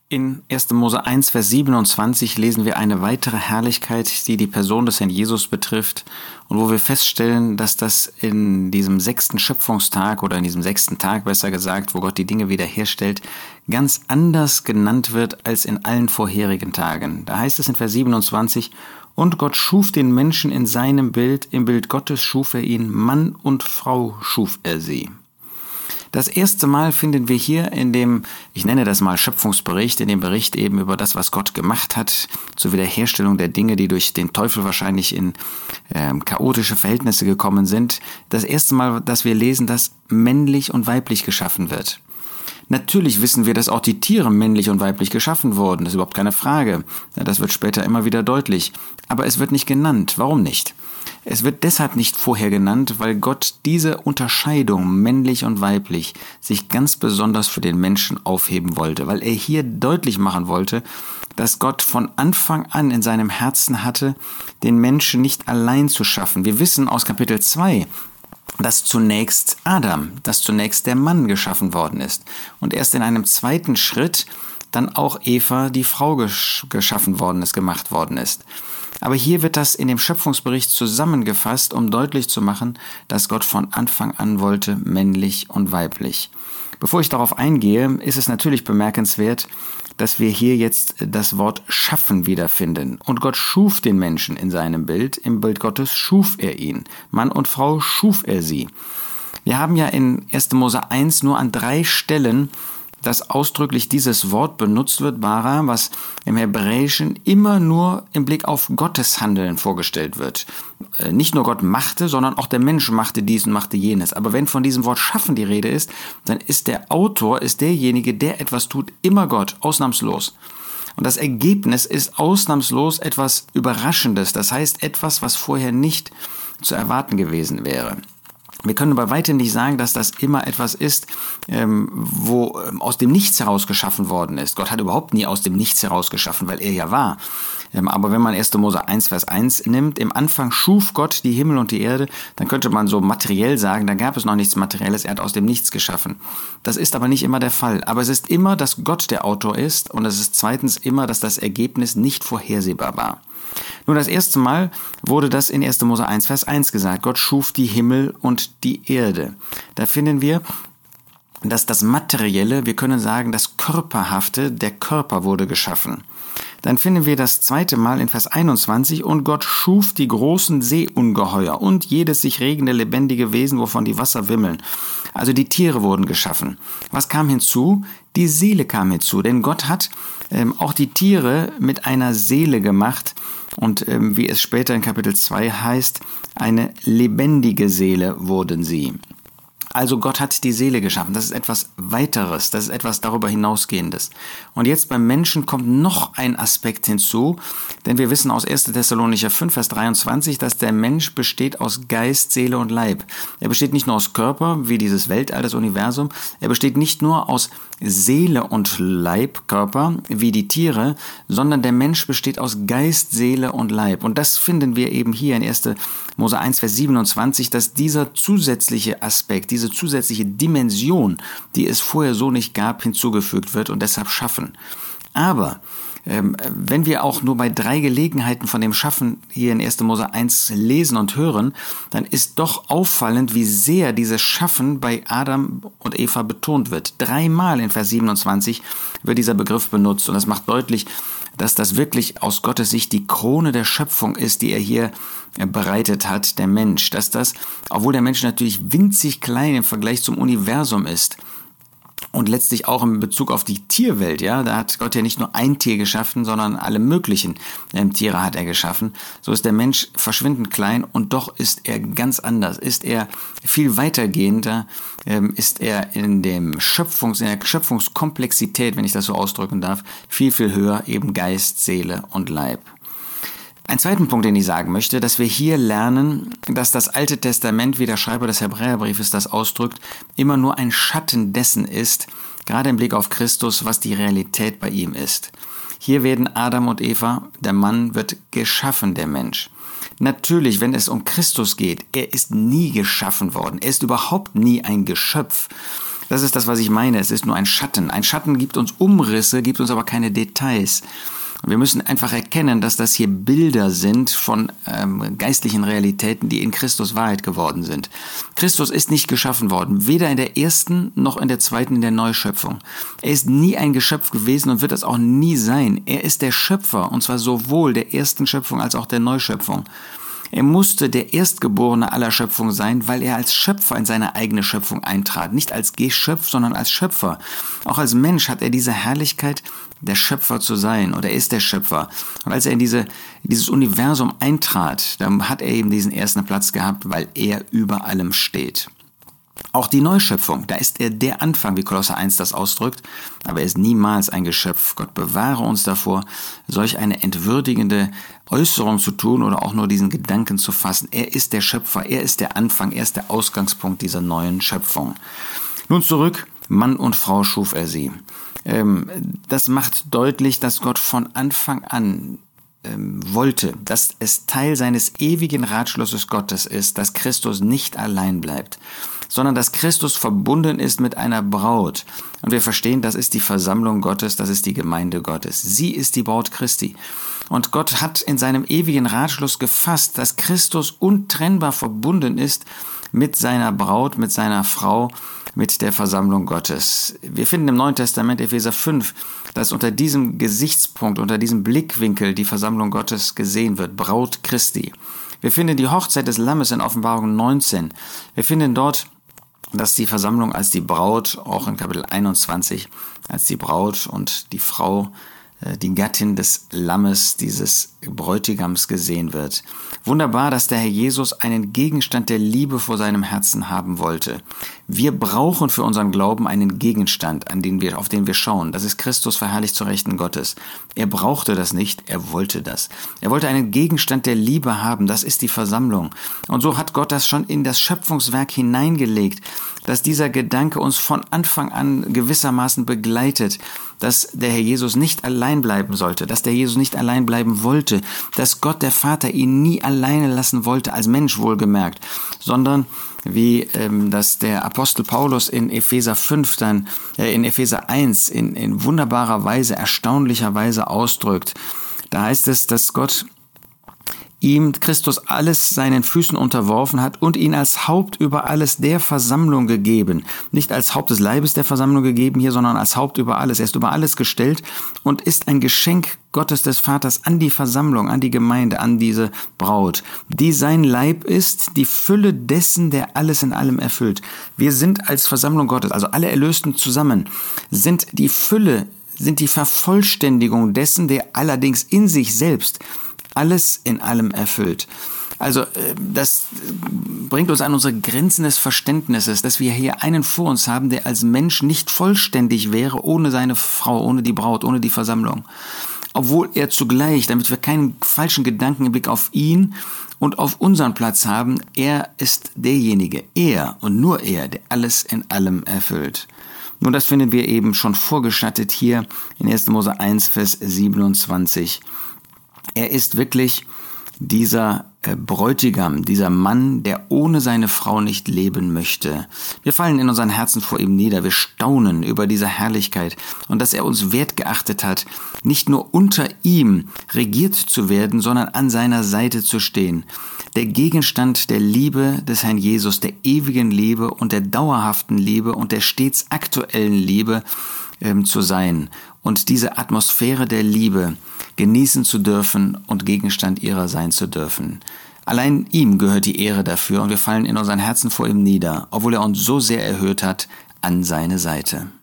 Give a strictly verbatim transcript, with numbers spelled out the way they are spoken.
In erster Mose eins, Vers siebenundzwanzig lesen wir eine weitere Herrlichkeit, die die Person des Herrn Jesus betrifft und wo wir feststellen, dass das in diesem sechsten Schöpfungstag oder in diesem sechsten Tag, besser gesagt, wo Gott die Dinge wiederherstellt, ganz anders genannt wird als in allen vorherigen Tagen. Da heißt es in Vers siebenundzwanzig, und Gott schuf den Menschen in seinem Bild, im Bild Gottes schuf er ihn, Mann und Frau schuf er sie. Das erste Mal finden wir hier in dem, ich nenne das mal Schöpfungsbericht, in dem Bericht eben über das, was Gott gemacht hat, zur Wiederherstellung der Dinge, die durch den Teufel wahrscheinlich in äh, chaotische Verhältnisse gekommen sind. Das erste Mal, dass wir lesen, dass männlich und weiblich geschaffen wird. Natürlich wissen wir, dass auch die Tiere männlich und weiblich geschaffen wurden. Das ist überhaupt keine Frage. Das wird später immer wieder deutlich. Aber es wird nicht genannt. Warum nicht? Es wird deshalb nicht vorher genannt, weil Gott diese Unterscheidung männlich und weiblich sich ganz besonders für den Menschen aufheben wollte, weil er hier deutlich machen wollte, dass Gott von Anfang an in seinem Herzen hatte, den Menschen nicht allein zu schaffen. Wir wissen aus Kapitel zwei, dass zunächst Adam, dass zunächst der Mann geschaffen worden ist und erst in einem zweiten Schritt dann auch Eva, die Frau, gesch- geschaffen worden ist, gemacht worden ist. Aber hier wird das in dem Schöpfungsbericht zusammengefasst, um deutlich zu machen, dass Gott von Anfang an wollte, männlich und weiblich. Bevor ich darauf eingehe, ist es natürlich bemerkenswert, dass wir hier jetzt das Wort schaffen wiederfinden. Und Gott schuf den Menschen in seinem Bild, im Bild Gottes schuf er ihn. Mann und Frau schuf er sie. Wir haben ja in erster Mose eins nur an drei Stellen, dass ausdrücklich dieses Wort benutzt wird, bara, was im Hebräischen immer nur im Blick auf Gottes Handeln vorgestellt wird. Nicht nur Gott machte, sondern auch der Mensch machte dies und machte jenes. Aber wenn von diesem Wort schaffen die Rede ist, dann ist der Autor, ist derjenige, der etwas tut, immer Gott, ausnahmslos. Und das Ergebnis ist ausnahmslos etwas Überraschendes, das heißt etwas, was vorher nicht zu erwarten gewesen wäre. Wir können bei weitem nicht sagen, dass das immer etwas ist, ähm, wo ähm, aus dem Nichts heraus geschaffen worden ist. Gott hat überhaupt nie aus dem Nichts heraus geschaffen, weil er ja war. Ähm, aber wenn man erster Mose eins, Vers eins nimmt, im Anfang schuf Gott die Himmel und die Erde, dann könnte man so materiell sagen, da gab es noch nichts Materielles, er hat aus dem Nichts geschaffen. Das ist aber nicht immer der Fall. Aber es ist immer, dass Gott der Autor ist und es ist zweitens immer, dass das Ergebnis nicht vorhersehbar war. Nun, das erste Mal wurde das in erster Mose eins, Vers eins gesagt. Gott schuf die Himmel und die Erde. Da finden wir, dass das Materielle, wir können sagen, das Körperhafte, der Körper wurde geschaffen. Dann finden wir das zweite Mal in Vers einundzwanzig, und Gott schuf die großen Seeungeheuer und jedes sich regende lebendige Wesen, wovon die Wasser wimmeln. Also die Tiere wurden geschaffen. Was kam hinzu? Die Seele kam hinzu, denn Gott hat ähm, auch die Tiere mit einer Seele gemacht und ähm, wie es später in Kapitel zwei heißt, eine lebendige Seele wurden sie. Also Gott hat die Seele geschaffen. Das ist etwas Weiteres, das ist etwas darüber hinausgehendes. Und jetzt beim Menschen kommt noch ein Aspekt hinzu, denn wir wissen aus erster Thessalonicher fünf, Vers dreiundzwanzig, dass der Mensch besteht aus Geist, Seele und Leib. Er besteht nicht nur aus Körper, wie dieses Weltall, das Universum, er besteht nicht nur aus Seele und Leib, Körper, wie die Tiere, sondern der Mensch besteht aus Geist, Seele und Leib. Und das finden wir eben hier in erster Mose eins, Vers siebenundzwanzig, dass dieser zusätzliche Aspekt, diese zusätzliche Dimension, die es vorher so nicht gab, hinzugefügt wird und deshalb schaffen. Aber ähm, wenn wir auch nur bei drei Gelegenheiten von dem Schaffen hier in erster Mose eins lesen und hören, dann ist doch auffallend, wie sehr dieses Schaffen bei Adam und Eva betont wird. Dreimal in Vers siebenundzwanzig wird dieser Begriff benutzt und das macht deutlich, dass das wirklich aus Gottes Sicht die Krone der Schöpfung ist, die er hier bereitet hat, der Mensch. Dass das, obwohl der Mensch natürlich winzig klein im Vergleich zum Universum ist und letztlich auch in Bezug auf die Tierwelt, ja, da hat Gott ja nicht nur ein Tier geschaffen, sondern alle möglichen ähm, Tiere hat er geschaffen. So ist der Mensch verschwindend klein und doch ist er ganz anders, ist er viel weitergehender, ähm, ist er in dem Schöpfungs, in der Schöpfungskomplexität, wenn ich das so ausdrücken darf, viel, viel höher, eben Geist, Seele und Leib. Ein zweiten Punkt, den ich sagen möchte, dass wir hier lernen, dass das Alte Testament, wie der Schreiber des Hebräerbriefes das ausdrückt, immer nur ein Schatten dessen ist, gerade im Blick auf Christus, was die Realität bei ihm ist. Hier werden Adam und Eva, der Mann wird geschaffen, der Mensch. Natürlich, wenn es um Christus geht, er ist nie geschaffen worden, er ist überhaupt nie ein Geschöpf. Das ist das, was ich meine. Es ist nur ein Schatten. Ein Schatten gibt uns Umrisse, gibt uns aber keine Details. Wir müssen einfach erkennen, dass das hier Bilder sind von ähm, geistlichen Realitäten, die in Christus Wahrheit geworden sind. Christus ist nicht geschaffen worden, weder in der ersten noch in der zweiten, in der Neuschöpfung. Er ist nie ein Geschöpf gewesen und wird es auch nie sein. Er ist der Schöpfer, und zwar sowohl der ersten Schöpfung als auch der Neuschöpfung. Er musste der Erstgeborene aller Schöpfung sein, weil er als Schöpfer in seine eigene Schöpfung eintrat. Nicht als Geschöpf, sondern als Schöpfer. Auch als Mensch hat er diese Herrlichkeit, der Schöpfer zu sein, oder er ist der Schöpfer. Und als er in diese, dieses Universum eintrat, dann hat er eben diesen ersten Platz gehabt, weil er über allem steht. Auch die Neuschöpfung, da ist er der Anfang, wie Kolosser eins das ausdrückt, aber er ist niemals ein Geschöpf. Gott bewahre uns davor, solch eine entwürdigende Äußerung zu tun oder auch nur diesen Gedanken zu fassen. Er ist der Schöpfer, er ist der Anfang, er ist der Ausgangspunkt dieser neuen Schöpfung. Nun zurück, Mann und Frau schuf er sie. Ähm, das macht deutlich, dass Gott von Anfang an ähm, wollte, dass es Teil seines ewigen Ratschlusses Gottes ist, dass Christus nicht allein bleibt, sondern dass Christus verbunden ist mit einer Braut. Und wir verstehen, das ist die Versammlung Gottes, das ist die Gemeinde Gottes. Sie ist die Braut Christi. Und Gott hat in seinem ewigen Ratschluss gefasst, dass Christus untrennbar verbunden ist mit seiner Braut, mit seiner Frau, mit der Versammlung Gottes. Wir finden im Neuen Testament, Epheser fünf, dass unter diesem Gesichtspunkt, unter diesem Blickwinkel die Versammlung Gottes gesehen wird, Braut Christi. Wir finden die Hochzeit des Lammes in Offenbarung neunzehn. Wir finden dort, dass die Versammlung als die Braut, auch in Kapitel einundzwanzig, als die Braut und die Frau, die Gattin des Lammes, dieses Bräutigams gesehen wird. Wunderbar, dass der Herr Jesus einen Gegenstand der Liebe vor seinem Herzen haben wollte. Wir brauchen für unseren Glauben einen Gegenstand, an den wir, auf den wir schauen. Das ist Christus verherrlicht zur Rechten Gottes. Er brauchte das nicht, er wollte das. Er wollte einen Gegenstand der Liebe haben, das ist die Versammlung. Und so hat Gott das schon in das Schöpfungswerk hineingelegt, dass dieser Gedanke uns von Anfang an gewissermaßen begleitet, dass der Herr Jesus nicht allein bleiben sollte, dass der Jesus nicht allein bleiben wollte, dass Gott der Vater ihn nie alleine lassen wollte, als Mensch wohlgemerkt, sondern wie ähm, das der Apostel Paulus in Epheser fünf dann, äh, in Epheser eins in, in wunderbarer Weise, erstaunlicher Weise ausdrückt. Da heißt es, dass Gott ihm Christus alles seinen Füßen unterworfen hat und ihn als Haupt über alles der Versammlung gegeben. Nicht als Haupt des Leibes der Versammlung gegeben hier, sondern als Haupt über alles. Er ist über alles gestellt und ist ein Geschenk Gottes des Vaters an die Versammlung, an die Gemeinde, an diese Braut, die sein Leib ist, die Fülle dessen, der alles in allem erfüllt. Wir sind als Versammlung Gottes, also alle Erlösten zusammen, sind die Fülle, sind die Vervollständigung dessen, der allerdings in sich selbst alles in allem erfüllt. Also das bringt uns an unsere Grenzen des Verständnisses, dass wir hier einen vor uns haben, der als Mensch nicht vollständig wäre, ohne seine Frau, ohne die Braut, ohne die Versammlung. Obwohl er zugleich, damit wir keinen falschen Gedanken im Blick auf ihn und auf unseren Platz haben, er ist derjenige, er und nur er, der alles in allem erfüllt. Nun, das finden wir eben schon vorgeschattet hier in erster Mose eins, Vers siebenundzwanzig. Er ist wirklich dieser äh, Bräutigam, dieser Mann, der ohne seine Frau nicht leben möchte. Wir fallen in unseren Herzen vor ihm nieder, wir staunen über diese Herrlichkeit und dass er uns wert geachtet hat, nicht nur unter ihm regiert zu werden, sondern an seiner Seite zu stehen. Der Gegenstand der Liebe des Herrn Jesus, der ewigen Liebe und der dauerhaften Liebe und der stets aktuellen Liebe ähm, zu sein und diese Atmosphäre der Liebe genießen zu dürfen und Gegenstand ihrer sein zu dürfen. Allein ihm gehört die Ehre dafür und wir fallen in unseren Herzen vor ihm nieder, obwohl er uns so sehr erhöht hat, an seine Seite.